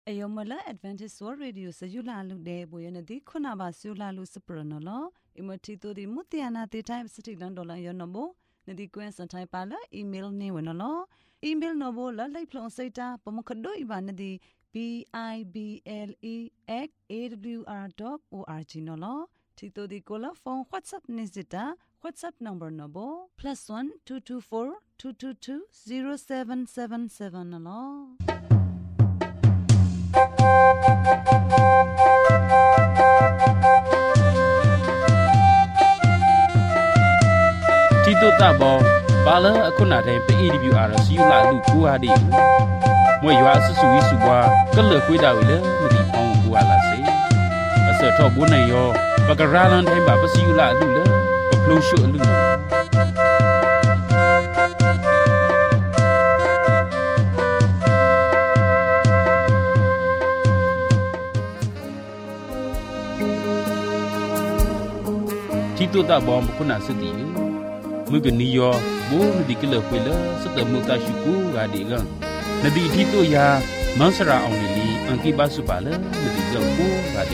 Ayomala Adventist World Radio Sayula Lude Boyanadi Kunaba Sula Lucipranola, Imotito di Mutiana the time city Landola Yonobo, Nadi Gwen Santai Pala, email Newanolo, email Novola, Liplon Sata, Pomokado Ibanadi, BIBLE@awr.org Nolo, Tito di Cola phone WhatsApp Nizita, WhatsApp number Nobo, +1 224 222 0777 Nolo. Tito tabo bala akuna de pe EWR si la lu ku ha di mo ywa su su wi su bwa ke le khwi da wi le ma di phong ku ala se ase tho bu nai yo ba ka ra lan thai ba pa si la lu le ba phlo shu lu Tito tabo akuna se di Mugeniyo bo di kilo kwela sata muta shuku gadi gang nadi thito ya mansara only anki basu bala nadi jabu gadi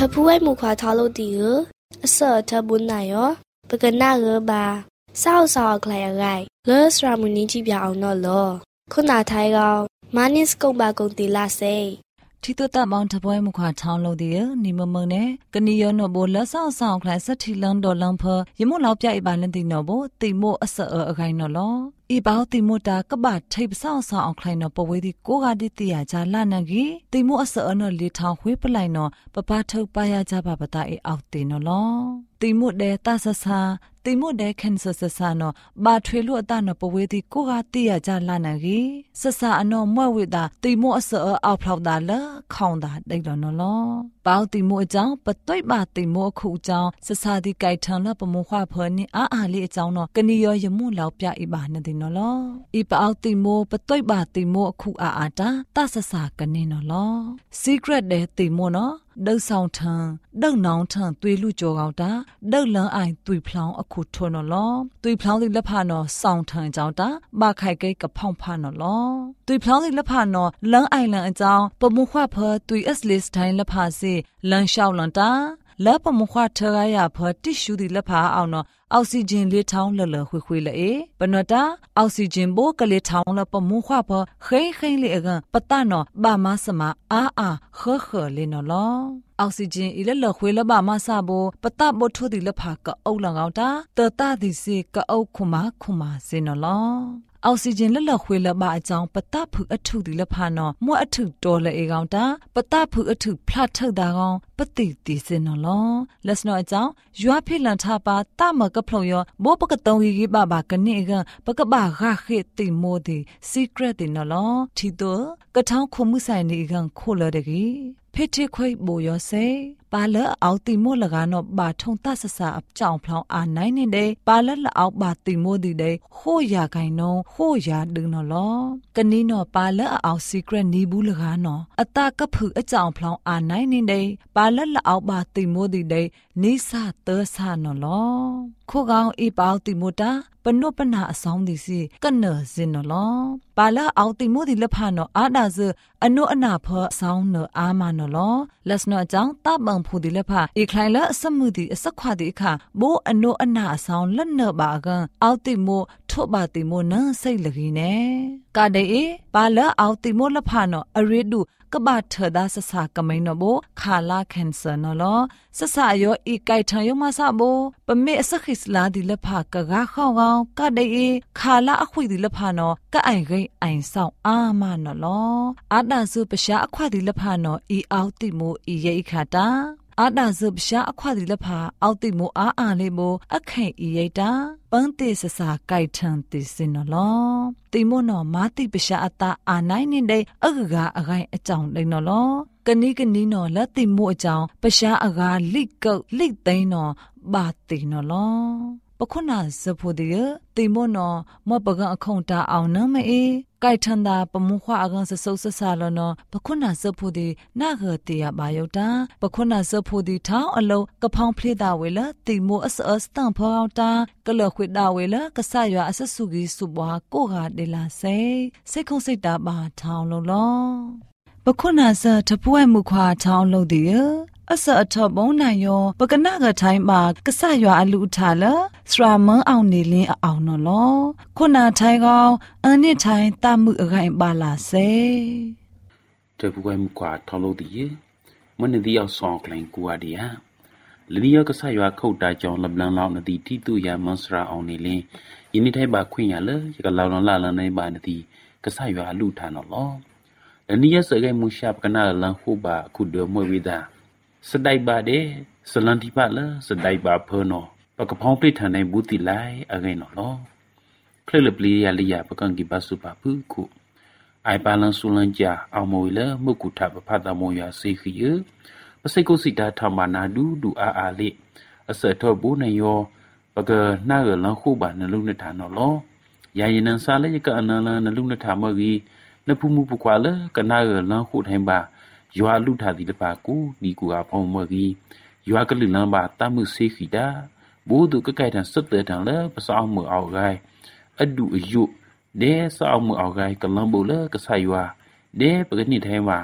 พูไว้หมู่ขวาทอโลดีเสือเธอบุญไหนปะกันหน้าบาเศร้าสาวใครอะไรเลิศรามุนีจีบยาเอานอลคุณอาไทยเรามานิสกงบากงตีลาเซที่ตัวตาบองทบวยมุขวาทองโลดีนิมมงเนกนิยนโบลสาวสาวคลายสัตทิลังดอลังเพยมุลาวปยาอิบาลันติโนโบติโมอเสอไกนอลอีบ้าติโมตากบาดไทยสาวสาวคลายนอปเวดิโกกาดิติยาจาลานักีติโมอเสอนอลิทาวหวยปลายนอปปาทุปายาจาบาปตาเอเอาตินอลติโมเดตาสสาติโมเดแคนเซอร์สสานอบาทเวลุอตานอปเวดิโกกาติยาจาลานักีสสาอนอมวเวดาติโมอเสอเอาพลาวดาละခေါင်ดาไดลอนอลပေါติโมอจังปต้อยบาติโมခုจังสสาดิไกทังละปโมขวาเพนิอาลีอจังนอกนิยยมุลาวปยาอิบานะตินอลอีปเอาติโมปต้อยบาติโมခုอาตาตาสสากันเนนอล secret เดติโมเนาะဒုဆောင်ထံဒုနောင်ထံသွေလူကြောကောက်တာဒုလန်းအိုင်သွေဖလောင်းအခုထွန်းနော်လောသွေဖလောင်းဒီလက်ဖာနော်ဆောင်ထံကြောင့်တာဘာခိုက်ကိကဖောင်းဖာနော်လောသွေဖလောင်းဒီလက်ဖာနော်လန်းအိုင်လန်အကြောင်းပမှုခွဖသွေ S list တိုင်းလက်ဖာစီလန်းလျှောက်လန်တာလက်ပမှုခွထရရဖတိရှူဒီလက်ဖာအောင်နော်အောက်ဆီဂျင်လေးထောင်းလလခွေခွေလေပနတာအောက်ဆီဂျင်ဘိုကလေးထောင်းလပမှုခွဖခိခိလေးအကပတနော်ဘာမစမအာခလေးနော်လောအောက်ဆီဂျင်အီလလခွေလဘာမဆာဘောပတဘထိုဒီလဖာကအုပ်လငောင်းတာတတဒီစီကအုပ်ခုမာစင်နော်လောအောက်ဆီဂျင်လခွေလဘာအကြောင်းပတဖုအထုဒီလဖာနော်မွအထုတော်လေအေကောင်တာပတဖုအထုဖလတ်ထုတ်တာကောင်ပတိတီစင်နော်လောလက်စနော်အကြောင်းရွာဖိလန်ထားပါတမကဖလုံယောဘောပကတုံဟီဘာဘာကနေကပကဘာခခေတိမိုဒီ secret တင်နော်လောထီတော့ကထောင်းခုမှုဆိုင်နေကန်ခိုလတဲ့ကြီးဖေတိခွိဘိုယောစေပါလအောက်တိမိုလကနောဘာထုံတဆဆာအကြောင်ဖလောင်းအာနိုင်နေတဲ့ပါလလအောက်ဘာတိမိုဒီတဲ့ဟိုရခိုင်နောဟိုရဒင်းနော်လောကနီနောပါလအောက် secret နီဘူးလကနောအတကဖုအကြောင်ဖလောင်းအာနိုင်နေတဲ့ပါလလအောက်ဘာတိမိုဒီတဲ့နိစသဆာနော်လောခိုကောင်ဤပေါတိမိုတာပနုပနာအဆောင်ဒီစီကနော်စင်နော်လောပါလအောက်တိမိုဒီလဖာနောအာဒါဇအနုအနာဖောအဆောင်နောအာမနော်လောလက်စနောအကြောင်းတပံဖူဒီလဖာဤခိုင်လအစမှုဒီအစခွာဒီအခါဘိုးအနုအနာအဆောင်လက်နဘာကန်အောက်တိမိုထော့ပါတိမိုနန်းစိတ်လကြီးနေကာဒေအေပါလအောက်တိမိုလဖာနောအရိဒုကဘာထဒါဆဆာကမိန်နဘောခါလာကန်ဆာနော်လောဆဆာယောဤကိုက်ထံယောမဆာဘောပမေအစခိစလာဒီလဖာကဂါခေါကောင်ကဒေအေခါလာအခွေဒီလဖာနော်ကအိုင်ဂိအိုင်ဆောင်အာမနော်လောအာဒါစုပရှာအခွာဒီလဖာနော်ဤအောက်တိမိုဤယေခါတာအာဒါဇဘရှာအခွာဒီလဖာအောက်တိမိုအာလေးမိုအခန့်ဤရိတာပန်းတေဆဆာကိုက်ထံတေစင်နော်လောတိမိုနော်မာတိပရှာအတာအာနိုင်နေတဲ့အကကအခိုင်အကြောင်းလိမ့်နော်လောကနီနော်လက်တိမိုအကြောင်းပရှာအကာလိကုတ်လိသိန်းနော်ဘာတိနော်လောပခုနာဇဖို့ဒီတိမိုနော်မပကအခုံတာအောင်နမအေကိုက်ထန်တာပမှုခွာအကန်ဆဆုဆဆာလောနော်ပခုနာဇဖို့ဒီနာဂတေယဘာယုတာပခုနာဇဖို့ဒီထောင်းအလုံးကဖောင်းဖလေတာဝေလတိမိုအစတန်ဖောင်းတာကလခွေတာဝေလကဆရွာအဆဆုကြီးစုပွားကိုဟာဒေလာစေစိတ်ခုံစိတ်တာပါထောင်းလုံးလောပခုနာဇတပွဲ့မှုခွာထောင်းလို့ဒီအစအထဘုံနိုင်ယောပကနာကထိုင်းမှာကဆရွာအလူထလာစရာမန်းအောင်နေလင်းအောင်နော်လောခုနာထိုင်းကောင်အန်နစ်ထိုင်းတမှုအခိုင်ပါလာစေတပူကွဲမှုကွာထောင်းလို့ဒီမနဒီအောင်ဆောင်ကလိုင်းကူအဒီယာလနီယကဆရွာခုတ်တာကြောင့်လပလန်လောက်နဒီတိတူရမန်စရာအောင်နေလင်းယင်းထိုင်းပါခွင့်ရလေရကလောင်လာလနေပါနဒီကဆရွာအလူထနော်လောလနီယစကဲမှုရှာပကနာလန်ခုပါခုဒမွေဝိဒါစဒိုက်ပါတဲ့စလန်တီပါလားစဒိုက်ပါဖောနော်ပကဖောင်းပိထန်နိုင်ဘူးတီလိုက်အခိုင်နော်လောခလလပလီရလီယာပကန်ကီပါစုပါဖူခုအိုင်ပါလန်ဆူလန်ဂျာအောင်မွေလမုတ်ကူထပဖတ်တမောရစေခီယပစိတ်ကိုစီတာထမနာဒူအာလိအစထောဘူးနေယောပကနာရလန်ခုပါနလုံနထာနော်လောယာယနန်စာလေကအနလန်နလုံနထာမဂီနဖူမှုပကွာလကနာရလန်ခုထိုင်ပါရွာလူထားဒီတပါကူဒီကူအဖောင်းမကြီးရွာကလူလမ်းပါတမှုစေခီတာဘိုးသူကကြိုက်တဲ့စက်တဲ့တန်လဲပစောင်းမအောင်ဂိုင်းအဒူအယုဒဲစောင်းမအောင်ဂိုင်းကလမ်ဘူလကဆာရွာဒဲပကနိထိုင်းပါက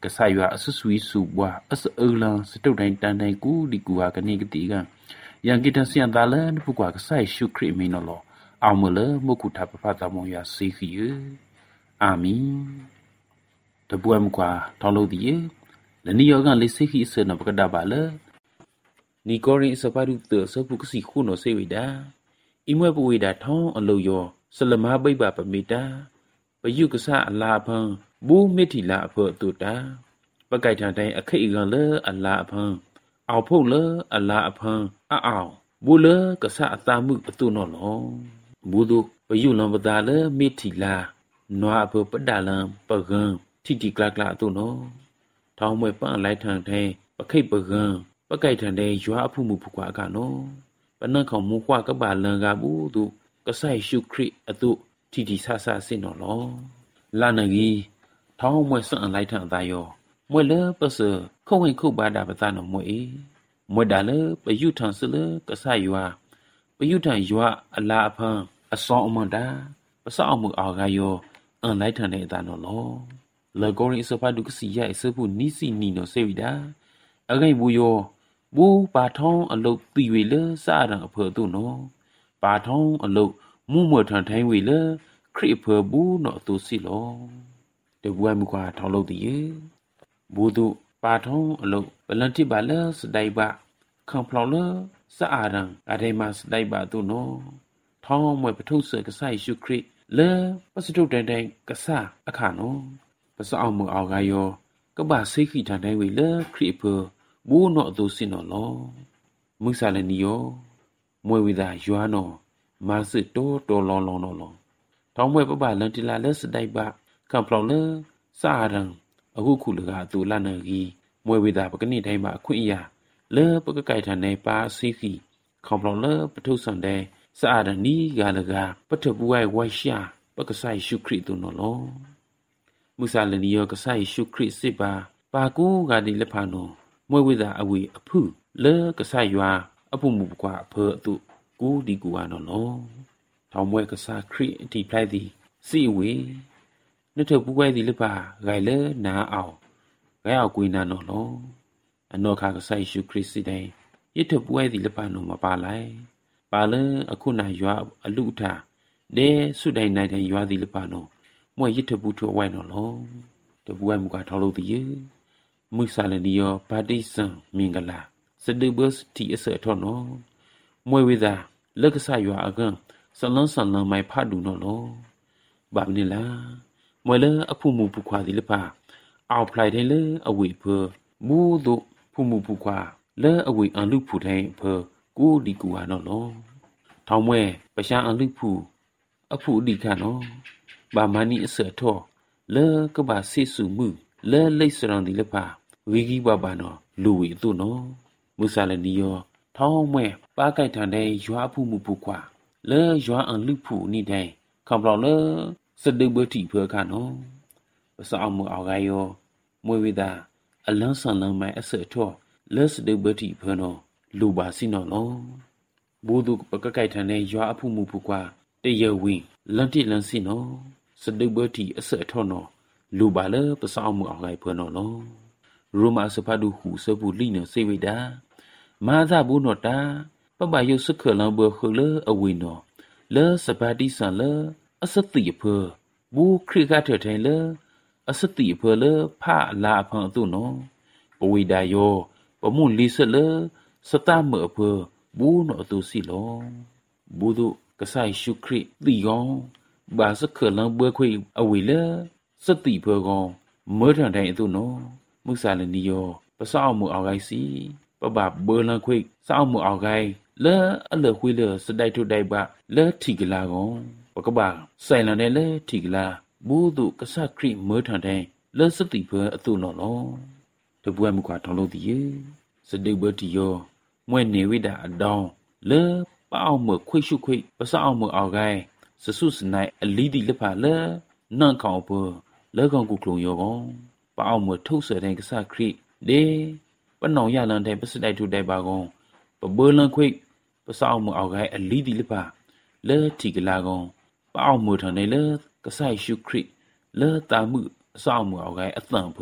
กษายว่าอสุยสุบว่าอสเอลังสตุไดตันไดกูดิกูากะนี่กะติกันยังกิตเสียนตาเลนผู้กว่ากษายชุคริมินลอเอามเลมกุทับพะตามอยาซีขีอามีตะบวยมกว่าทอโลดีและนี่ยอกันเลซีขีเสนบกะดาบาเลနီကောရင်စပါရုတစပုကစီခုနောစေဝိဒါအိမွဲပဝိဒါထောင်းအလုယောဆလမဘိဘပမိတာပယုကဆအလာဖန်ဘူမစ်တီလာအဖို့တုတာပကိုက်ထန်တိုင်းအခိတ်ကလေအလာဖန်အောက်ဖုတ်လေအလာဖန်အောင်ဘူလေကဆအတာမှုအတုနောလောဘူဒုပယုလံပဒါလေမစ်တီလာနွာအဖို့ပဒါလံပကံတီတီကလကလာအတုနောထောင်းမွဲပန့်လိုက်ထန်တိုင်းပခိတ်ပကံပကိုက်ထန်တဲ့ရွာအဖုမှုဖကွာကနော်ပနန့်ခေါမူခွာကပါလန်ကဘူးသူကဆိုင်ရှုခရစ်အတုတီတီဆာဆာစင်နော်လောလာနကြီးထောင်းမွဲစွန့်လိုက်ထန်သားရောမွဲလေပစခုံဝင်ခုပါတာပသနော်မွဲမွဲတာလေပယုထန်စလေကဆိုင်ရွာပယုထန်ရွာအလာအဖန်အစောအမန်တာပစောအမှုအောကရောအန်လိုက်ထန်တဲ့အသားနော်လောလေကိုရင်စပါဒုကစီရဲ့စပုနီစီနီနော်စေဝိတာအဂိုင်ဘူးယောဘူပါထောင်းအလုတ်တီဝေလစာရံအဖေတုနော်ပါထောင်းအလုတ်မှုမွထန်ထိုင်းဝေလခရစ်ဖေဘူးနော်သူစီလောတဘွဲမကွာထောင်းလို့တည်ဘူတုပါထောင်းအလုတ်ဘလန်တိပါလစဒိုင်ပါခံဖလော်လစာရံအရေမစဒိုင်ပါတုနော်ထောင်းမွဲပထုဆကဆိုင်ရှုခရစ်လေပစတုတိုင်တိုင်ကဆာအခါနော်ပစအောင်မအောကယောကဘာစိခိထန်တိုင်းဝေလခရစ်ဖေဘူနောသူစင်နော်လောမုဆာလနီယောမွေဝိဒါယွာနောမာစစ်တောတော်လောလောနော်လောထောင်းမွဲပပလန်တီလာလက်စတိုက်ပါကံပလောင်လစာရံအခုခုလကသူလနဂီမွေဝိဒါပကနိတိုင်းမှာအခွင့်အရာလေပကကိုက်ထန်နေပါစီခီခေါပလောင်လပထုဆန်တဲ့စာရံနီဂါလကပထပူဝိုင်ဝိုင်ရှာပကဆိုင်ရှုခရစ်သူနော်လောမုဆာလနီယောကဆိုင်ရှုခရစ်စစ်ပါပါကူဂါဒီလက်ဖာနောမွေဝိဒါအဝီအဖုလေကဆာယွာအဖုမှုကွာအဖေအတုကူဒီကူဝါနော်လောထောင်မွဲကဆာခရစ်တီပလိုက်သည်စီဝေနထပူဝဲသည်လပါဂိုင်လေနာအောင်ဂိုင်အောင်ကွေးနာနော်လောအနောခါကဆာယေရှုခရစ်စီတိုင်ရထပူဝဲသည်လပါနော်မပါလိုက်ပါလေအခုနာယွာအလူထဒေဆုတိုင်နိုင်တဲ့ယွာသည်လပါနော်မွဲရထပူထွဝဲနော်လောတပူဝဲမကွာထောက်လို့တည်မုဆာလနီယောပါတိဆံမင်္ဂလာစဒဘစတီအစထောနောမွေဝိဒါလက်ကဆာယွာအကန်ဆလန်းဆလန်းမိုင်ဖတ်ဒူနော်လောဘာမနီလာမွေလအဖုမှုပုခွာဒီလပါအောက်ဖလိုက်တယ်လေအဝေဖမူဒုဖုမှုပုခွာလဲအဝေအန်လူဖူတိုင်းဖကိုဒီကူဟာနော်လောထောင်းမွဲပရှာအန်လူဖူအဖုဒီခါနော်ဘာမနီအစထောလဲကဘာစိစုမှုလဲလိတ်စရံဒီလပါဝီဂီဘဘာနော်လူဝီသူနော်မုဆာလနီယောထောင်းမွဲပါကိုက်ထန်တဲ့ရွာဖုမှုပုခွာလဲရွာအန်လူဖူနိတိုင်းခံပလောင်လဲစဒဘတိဖေခါနော်ပစအောင်မအောကယောမွေဝိဒါအလန်းဆန်လန်းမိုင်အစထောလဲစဒဘတိဖေနော်လူပါစီနော်လောဘူဒုပကကိုက်ထန်တဲ့ရွာအဖုမှုပုခွာတရဝင်းလန်တိလန်စီနော်စဒဘတိအစထောနော်လူပါလေပစအောင်မအောကဖေနော်လောရိုမာစဖာဒူဟုစပူလိနစေဝိဒါမာသဘူးနောတာပပယုစခလံဘခလအဝိနောလဲစပါတိဆန်လဲအစတိဖေဘူးခရိကထထိုင်လဲအစတိဖေလဲဖလာဖန်သူနောပဝိဒါယောပမွန်လီဆလဲစတမေဖေဘူးနောသူစီလောဘူးဒုကဆိုင်ရှုခရိတိယောဘာစခလံဘခွေအဝိလဲစတိဖေကောမေထန်တိုင်သူနောမုဆာလနီယောပစောက်မှုအောက်ဂိုင်းစီပပဘောလန်ခွိစောက်မှုအောက်ဂိုင်းလဲအလခွေးလဲစတိုက်ထုတိုက်ပါလဲထီကလာကောပကဘာဆိုင်လန်နဲ့လဲထီကလာဘူးသူကဆခရိမေထန်တဲ့လဲစတိဖေအသူနော်လောတပွဲ့မှုကွာထောင်းလို့တည်စတိဘတီယောမွဲ့နေဝိတာအတောင်းလဲပေါအောင်မခွိရှုခွိပစောက်မှုအောက်ဂိုင်းစဆုစနိုင်အလီဒီလက်ဖာလဲနန့်ခေါပလဲကောင်ကုကလုံယောကောပအောင်မထုတ်ဆတဲ့ကဆခရိဒေပနောင်ရလန်တဲ့ပစတိုက်ထုတိုက်ပါကောင်ပဘောလန်ခွိပစောက်မှုအောက်ဂိုင်းအလီဒီလက်ဖာလဲထီကလာကောင်ပအောင်မထန်နေလဲကဆိုင်ရှုခရိလဲတာမှုအစောက်မှုအောက်ဂိုင်းအသံဖေ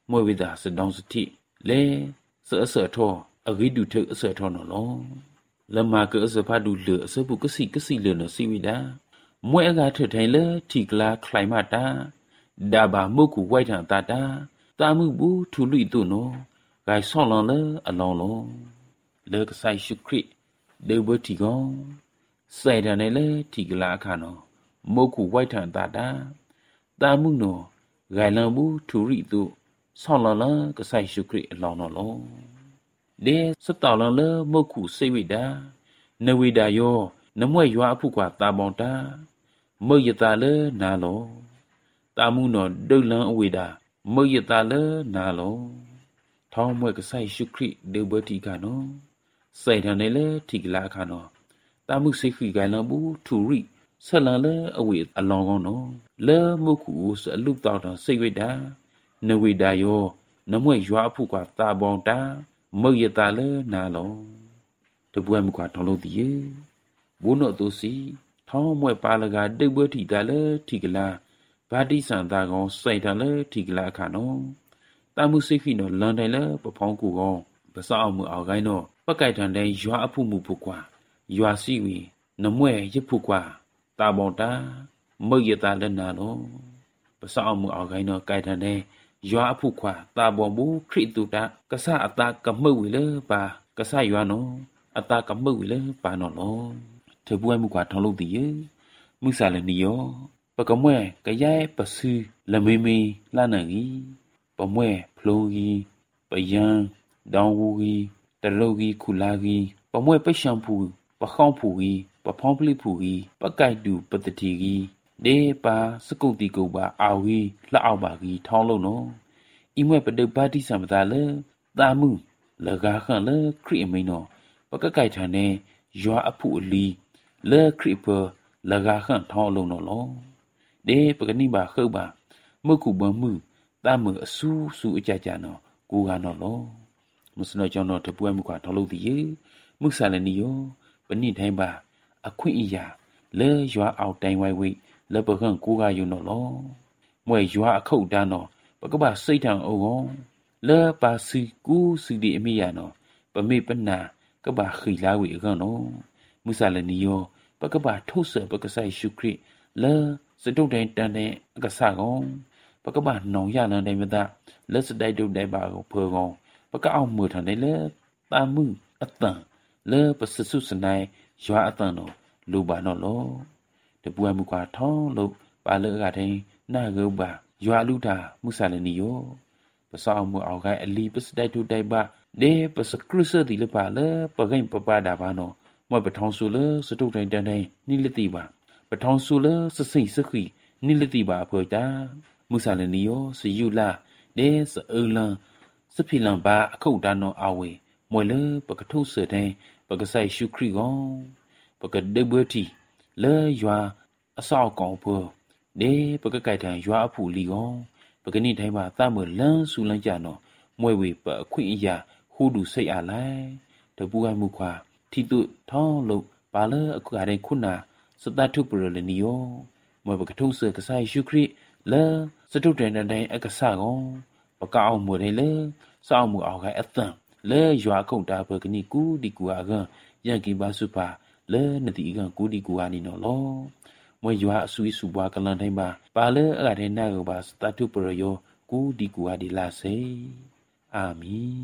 မွေဝိဒါစဒေါင်းစတိလေဆောထောအဂိဒုထအဆောထောနော်လောလမကအစဖာဒူလအစပုကစီလနစီဝိဒါမွေအကထထိုင်လေတီကလာခလိုက်မတာဒါဘာမုကူဝိုက်ထန်တာတာမှုဘူးထူလွိတုနောဂိုင်ဆောလန်လေအလောင်းလောလေကဆိုင်ရှုခရစ်ဒေဝတီကောင်စိုက်တယ်လေတီကလာခါနောမုကူဝိုက်ထန်တာတာမှုနောဂိုင်လန်ဘူးထူရိတုဆောလန်လေကဆိုင်ရှုခရစ်အလောင်းလောဒေစတောလန်လေမုကူစိဝိဒါနဝိဒါယောနမွဲ့ရွာအဖုကွာတာပေါတာမုတ်ရတာလေနာလောတာမှုနောဒုလန်အဝိဒါမုတ်ရတာလေနာလောထောင်းမွဲ့ကဆိုင်ရှုခရစ်ဒေဝတီကနောစိုက်တယ်လေတီကလာခါနောတာမှုစိခိဂိုင်လန်ဘူးထူရိဆက်လန်လေအဝိအလောင်းကောနောလေမုကူစအလုတောက်တာစိဝိဒါနဝိဒါယောနမွဲ့ရွာအဖုကွာတာပေါတာမုတ်ရတာလေနာလောတပွဲ့မကွာထောင်းလို့တည်ဘုနော့သူစီထောင်းမွဲ့ပါလကဒေဝတီကလေတီကလာဘာတိစံတာကောင်စိုက်တယ်လေတီကလာခါနောတာမှုစိခိနောလန်တယ်လေပဖောင်းကူကောင်ပစောက်မှုအောက်ကိုင်းတော့ပကိုက်တန်တဲ့ရွာအဖုမှုပုကွာရွာစီဝီနမွဲ့ရဖုကွာတာပေါတာမုတ်ရတာလေနာလောပစောက်မှုအောက်ကိုင်းတော့ကိုက်တန်တဲ့ရွာအဖုကွာတာပေါဘူးခရစ်တုတာကဆအတာကမှုတ်ဝီလေပါကဆရွာနောအတာကမှုတ်ဝီလေပါနော်လောတပွဲ့မှုကွာထောင်းလို့တည်မှုဆာလနီယောပကမွဲကရဲပစူလမေမီလာနန်ကြီးပမွဲဖလိုကြီးပယံဒေါဝူကြီးတလုတ်ကြီးခုလာကြီးပမွဲပိရှံဖူပခေါန့်ဖူကြီးပဖောင်းပလိဖူကြီးပကိုက်တူပတတိကြီးဒေပါစကုတ်တီကုတ်ပါအာဝီလှအောက်ပါကြီးထောင်းလို့နော်ဤမွဲပတုပါတိစံပတာလေတာမှုလကားခန့်လေခရစ်အမိန်နော်ပကကိုက်ထန်နေရွာအဖုအလီလေခရစ်ပလကားခန့်ထောင်းလို့နော်လောဒေပကနိပါခုတ်ပါမုတ်ကူဘမှုတာမှုအဆူဆူအကြကြနော်ကိုကနော်လောမစနောကြောင့်တော့တပွဲ့မှုကထောက်လို့တည်မှုဆာလနီယောပဏိတိုင်းပါအခွင့်အရာလေရွာအောက်တိုင်းဝိုင်းဝိလေပခန့်ကိုကယူနော်လောမွဲရွာအခုတ်တန်းနော်ပကပစိတ်ထံအုံကောလေပါစီကူစီဒီအမိယာနော်ပမေပနာကပခီလာဝိအကောနော်မှုဆာလနီယောပကပထုတ်ဆပကဆိုင်ရှုခရစ်လေစတုတ်တိုင်းတန်တဲ့အကဆာကောင်ပကပနောင်ရလန်တိုင်းမသားလက်စတိုက်တုတ်တိုင်းပါကိုဖောကောင်ပကအောင်มือထန်တယ်လေတာမှုအတန်လေပစဆုစနိုင်ရွာအတန်တော့လူပါတော့လောတပွဲ့မှုကွာထောင်းလို့ပါလေကတိုင်းနာကုပါရွာလူတာမှုဆာလနီယောပစောင်းမှုအောက်ကအလီပစတိုက်တုတ်တိုင်းပါဒေပစခရစ်စတီလပါလေပကိန်ပပတာပါနော်မွဲ့ပထောင်းဆူလေစတုတ်တိုင်းတန်တိုင်းနိလတိပါပထောင်းဆူလေစစိစခိနိလတိပါအဖေတာမှုဆာလနီယောစယူလာဒေစအလန်စဖိလန်ပါအခုတ်တန်းတော့အဝေမွဲလေပကထုစတဲ့ပကဆိုင်ရှုခရီကောင်ပကဒေဘတီလေရွာအဆောက်ကောင်ဖို့ဒေပကကိုက်ထန်ရွာအဖူလီကောင်ပကနိတိုင်းပါသမလန်းဆူလန်းကြနော်မွဲဝေပအခွင့်အရာဟူးတူစိတ်အားလိုက်တပူကမှုခွာထီတုထောင်းလို့ပါလေအခုအရင်ခုနာစတထုပရလနီယောမွဲပကထုစကဆိုင်ရှုခရီလေစတုတန်တိုင်းအကဆကောင်ပကအောင်မွေလေစောင်းမှုအောင်ကအသံလေရွာခုတ်တာပကနိကူဒီကူအကရန်ကီပါစုပါလေနတိကကူဒီကူအနီနော်လောမွေရွာအဆွေးစုပွားကလန်တိုင်းပါလေအရင်နာကပါစတတုပရယောကူဒီကူအဒီလာစေအာမင်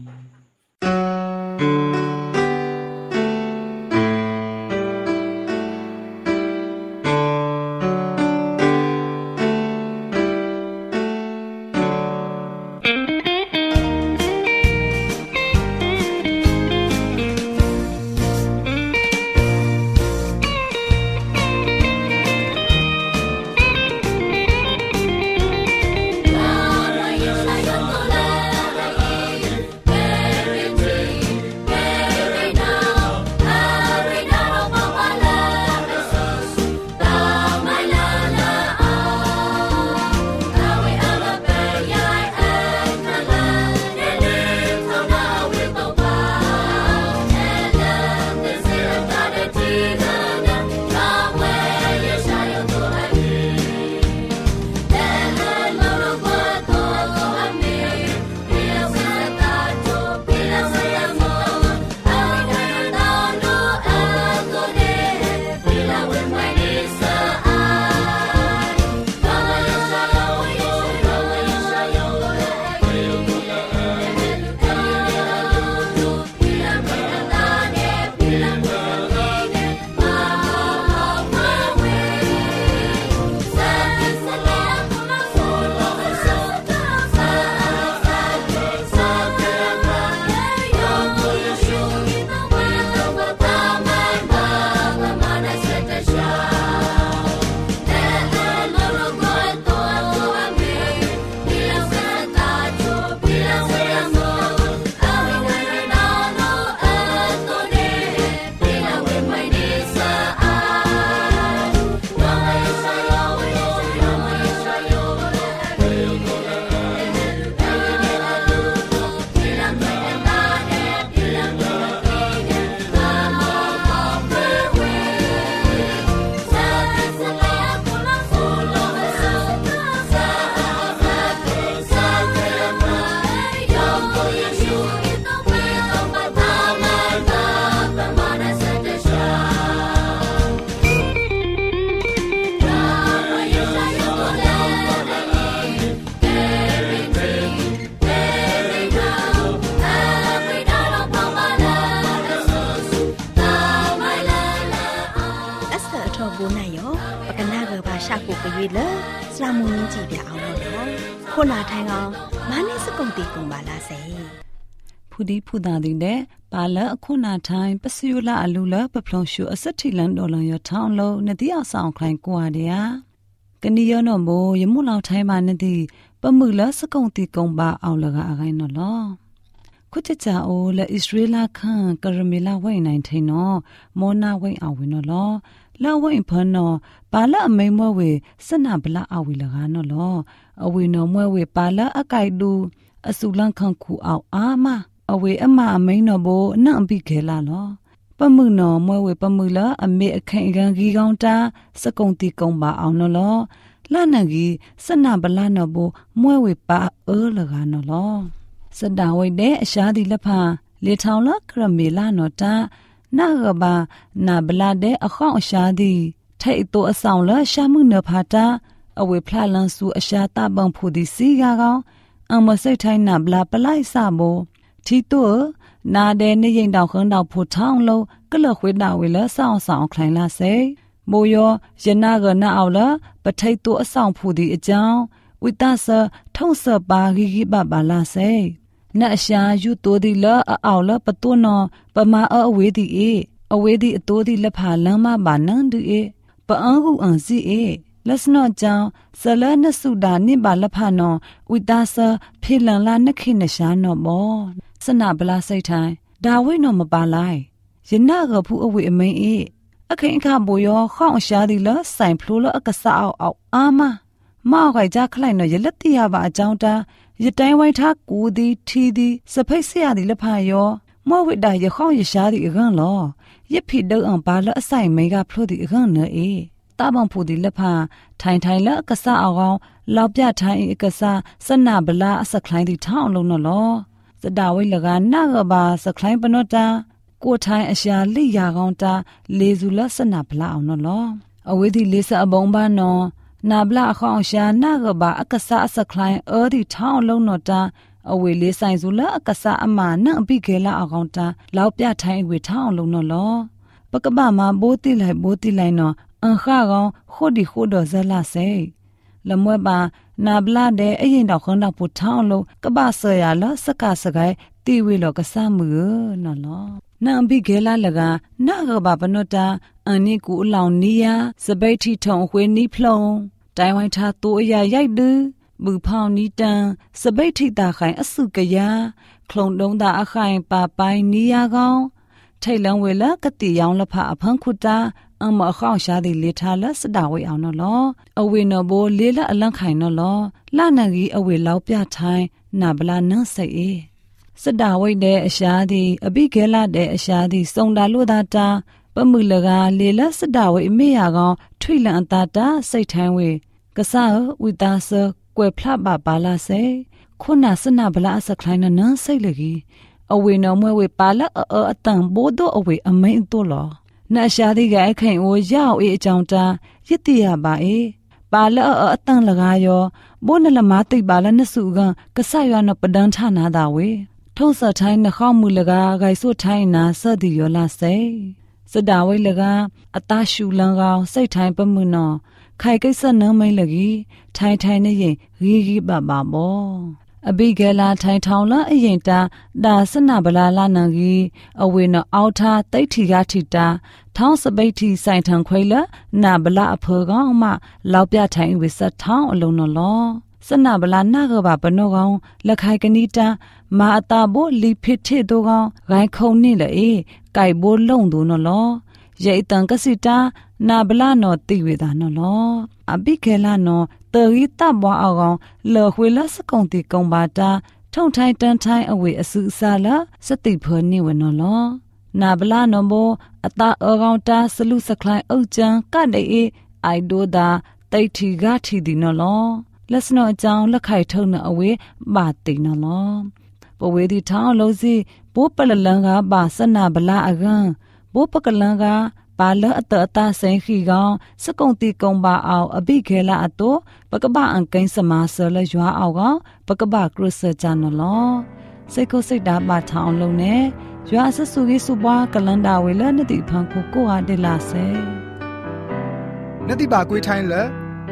လာမုန်ကြီးကြည့်ပြအောင်လို့ခုနာထိုင်ကောင်မနစ်စကုန်တီကုန်ပါလားစေဖူဒီဖူတာဒီတဲ့ပါလအခုနာထိုင်ပစီယလာအလူလပပလုံရှုအစတိလန်ဒေါ်လာရထောင်းလုံးနတိအဆောင်ခိုင်ကွာတဲ့ကနီယောနော်မိုးရမှုလောက်ထိုင်ပါနတိပမှုလစကုန်တီကုန်ပါအောင်လကအခိုင်နော်လောခုချချာအိုလဣသရေလခန့်ကရမီလာဝိုင်နိုင်ထိုင်နော်မောနာဝိုင်အဝင်းနော်လောလောဝိုင်ဖနော်ပါလအမိန်မွဲဝေစနဗလာအဝီလကနော်လောအဝီနော်မွဲဝေပါလအကိုက်တူအစုလန့်ခန့်ခုအောင်အာမအဝေအမအမိန်နော်ဘောနန့်ပိခဲလာလောပမှုနော်မွဲဝေပမှုလအမေအခိုင်ကန်ကြီးကောင်းတာစကုံတီကုံပါအောင်နော်လောလာနကြီးစနဗလာနော်ဘောမွဲဝေပါလကနော်လောစဒဝိတဲ့အရှားဒီလက်ဖာလေထောင်လကရမေလာနော်တာနာဂဘာနာဘလာတဲ့အခေါအရှားဒီထိတ်တိုးအဆောင်လရှာမှုနဖာတာအဝေဖလာလန်စုအရှားတပံဖူဒီစီကကောင်အမစိတ်ထိုင်းနာဘလာပလိုက်စမို့ထီတိုနာတဲ့နေရင်တောင်ခန်းတောင်ဖို့ထောင်းလုံးကလခွေးနာဝေလဆောင်းခိုင်လာစေမိုးရောယနာကနာအောင်လပထိတ်တိုးအဆောင်ဖူဒီအကြောင်းဝိတဆထုံးစပါဂီဘဘာလာစေနအရှာယူတိုဒီလအောက်လပတုနောပမာအဝေဒီအဝေဒီအတိုဒီလဖာလမ်းမဘာနန်ဒီပအန်ဟုအန်စီလက်စနော့ကြောင့်ဇလနစုဒာနိဘာလဖာနောဝိတာဆဖေလန်လာနခိနရှာနောဘောစနဗလာစိတ်ထိုင်ဒါဝိနောမပါလိုက်ယနာကဖူအဝေအမိန်အခင်အခဘိုယောခေါန့်ရှာဒီလဆိုင်ဖလိုလအကဆာအောက်အာမမောက်ခိုင်ကြခလိုက်နော်ရလက်တိယပါအကြောင်းတာရတိုင်းဝိုင်းထားကူဒီထီဒီစဖိတ်ဆရာဒီလဖာယောမောဝိတာရခေါရရှာဒီအကန်လောရဖိဒုံအောင်ပါလအဆိုင်မေကဖလို့ဒီအကန်နော်တဘံဖူဒီလဖာထိုင်လအကဆာအောင်လောက်ပြထိုင်အကဆာစနဗလာအစခလိုင်းဒီထောင်းလုံးနော်လောစဒဝိလကနာကဘာစခလိုင်းပနောတာကိုထိုင်အရှာလိရာကောင်းတာလေစုလစနဗလာအောင်နော်လောအဝေးဒီလေးစအဘုံပါနော်နာဘလာအခေါင်ရှာနာကဘာအကဆာအစခလိုင်းအော်ဒီထောင်းလုံးနော်တာအဝေးလေးဆိုင်စုလအကဆာအမနန့်အပိခဲလာအကောင်တာလောက်ပြထိုင်ဝေထောင်းလုံးနော်လောပကပမှာဘိုးတိလိုက်နော်အခါကောင်ခိုဒီခိုဒဇလာစေလမွဲပါနာဘလာတဲ့အရင်တော့ခွန်းတော့ပူထောင်းလို့ကပဆရာလစကစကိုင်းတီဝေလောကဆမှုနော်လောနံဘိဂဲလာလကနာကဘာပနောတာအန်နီကူအလောင်နီယာစပိတ်ထီထုံခွေးနီးဖလုံတိုင်ဝိုင်းထားတိုးအရာရိုက်တူဘူဖောင်းနီတန်စပိတ်ထီတာခိုင်အစုကရခလုံတုံးတာအခိုင်ပါပိုင်နီယာကောင်ထိတ်လန်းဝေလကတိယောင်လဖအဖန်ခုတာအမအခေါရှာဒီလေထားလစဒဝေအောင်နော်လောအဝေနော်ဘိုလေလအလန့်ခိုင်နော်လောလနကြီးအဝေလောက်ပြထိုင်နာဘလာနန်းစိတ်စဒဝိတဲ့အရှာဒီအပိခဲလာတဲ့အရှာဒီစုံတာလို့တာတာပမှုလကလေလစဒဝိအမေရကောင်ထွိလန်အတာတာစိတ်ထိုင်းဝေကဆာဝိတာဆကွယ်ဖလပါလာစေခုနစနဗလာအစခလိုင်းနန်းစိတ်လေကြီးအဝေနော်မွဲဝေပါလအတန်ဘိုးတို့အဝေအမိန်တို့လောနာရှာဒီကအခိုင်အိုရောက်အကြောင်းတာရစ်တရပါပါလအတန်လကားယောဘိုးနလမတိပါလနစုကဆရွာနပဒန်ဌာနာတာဝေထုံးစထိုင်းနှခေါမူလကားဂိုင်ဆုထိုင်းနာစသည်ယောလာစေစဒဝိလကအတရှူလန်ကောင်စိတ်ထိုင်းပမှုနောခိုင်ကိစ္စနမိန်လကြီးထိုင်းနေရင်ရီပါဘောအဘိဂလာထိုင်ထောင်လာအရင်တာဒါစနဗလာလာနန်ကြီးအဝေနအောက်ထားတိတ်ထီကထီတာထောင်းစပိတ်ထီဆိုင်ထန်ခွေလနာဗလာအဖေကောင်မှလောက်ပြထိုင်ဝိစထောင်းအလုံးနော်လောစနဗလာနာကဘာပနောကောင်လက်ခိုင်ကနီတာမာအတာဘိုလီဖစ်ထီတို့ကောင်ဂိုင်းခုံနေလေကိုက်ဘိုလုံတို့နော်လောရိတ်တန်ကစီတာနာဗလာနော်တိဝေတာနော်လောအဘိဂလာနော်တေရီတပ်ဘွားအောင်ကောင်လော်ခွေလစကုံတီကုံပါတာထုံထိုင်းတန်းထိုင်းအဝေအစုအစာလာစတိဖောနေဝနော်လောနာဗလာနော်ဘောအတာအကောင်တာစလူစခလိုင်းအုတ်ချန်ကတဲ့အိုက်ဒိုဒါတိတ်ထီကထီဒီနော်လောလက်စနောအကြောင်းလက်ခိုက်ထုံနအဝေပါတိနော်လောပဝေဒီထောင်းလုံးစီဘိုးပလလန်ကပါစနာဗလာအကန်ဘိုးပကလန်ကပါလအတအတာစိန်ခီကောင်စကုံတီကုံပါအောင်အဘိခဲလာအတောပကပအန်ကိန်းစမာဆလရွာအောင်ကောင်ပကပကရစချန်နော်စိတ်ကိုစိတ်ဓာပါထောင်းလုံးနဲ့ရွာဆဆူကြီးစုပွားကလန်တာဝေလနတိဖန်ကိုအားဒေလာစေနတိပါကွေးထိုင်းလ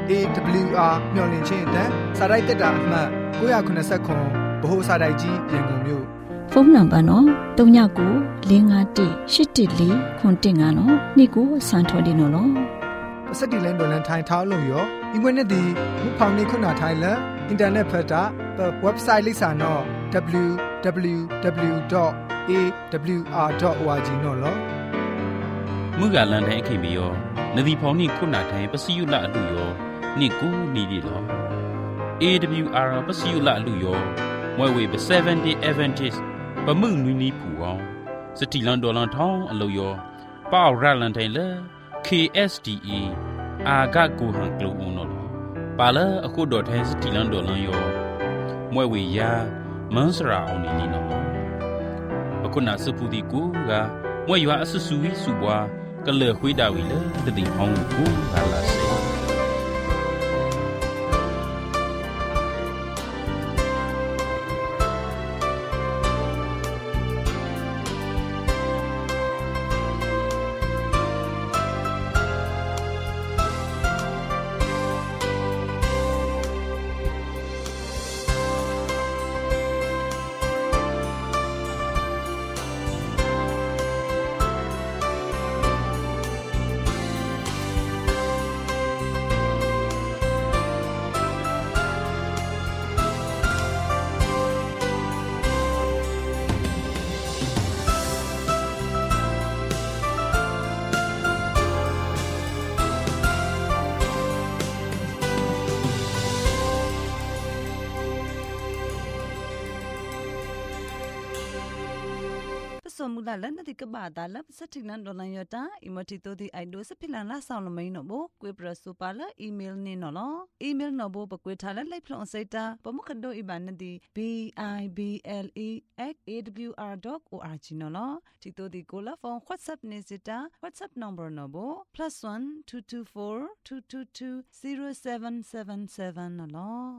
AWR မျှော်လင့်ခြင်းအတန်းစာရိုက်တက်တာအမှတ်989ဗဟိုစာရိုက်ကြီးရန်ကုန်မြို့ဖုန်းနံပါတ်နော်39951814နော်နေ့ကိုစံထော်တယ်နော်ပစတိလန်ဒေါ်လန်ထိုင်ထောင်းလို့ရောဒီကွနဲ့ဒီမဖောင်နေခုနာထိုင်လန်အင်တာနက်ဖတ်တာ website လိပ်စာနော် www.awr.org နော်လောမူကလန်တိုင်းခင်ပြီးရောနဒီဖောင်နေခုနာထိုင်ပစီယုလအလူရောနေ့ကိုနေပြီလော AWR ပစီယုလအလူရောမွဲဝေ7 day Adventist ပမှုနွီနီပူအောင်စတီလန်ဒေါ်လန်ထောင်းအလူရောပေါရလန်တိုင်းလေ KSDA အာဂတ်ကိုဟန်ကလိုဦးနော်ပါလာအခုတော်ထိုင်းစတီလန်ဒေါ်လန်ရောမွဲဝေယာမန်းစရာအောင်နေနော်အခုနာစပူဒီကူကမွဲရွာအဆဆူဝီစုပွားကလေခွေးတာဝီလေတတိအောင်ကိုဟာလာစေสมมุติแล้วนั่นที่กบ้าตาแล้วสักทีนั้นโดนยอดตาอีมทีตัวที่ไอดูสักพิลาล่าสาวละไม่หนอบุกุยประสุปาละอีเมลนี่หนอลอีเมลหนอบุปกุยทาละไล่พลองใส่ตาปมุขันโดอีบานนั่นที่ bible@awr.org หนอลที่ตัวที่กูละฟอง WhatsApp เนี่ยสิตา WhatsApp number หนอบุ +1 224 222 0777หนอล